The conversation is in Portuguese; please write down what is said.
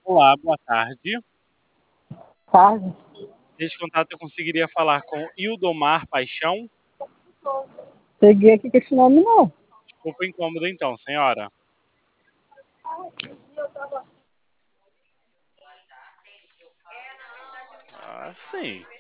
Olá, boa tarde. Tarde. Neste contato eu conseguiria falar com Ildomar Paixão? Peguei aqui com esse nome, não. Desculpa o incômodo então, senhora. Ah, sim.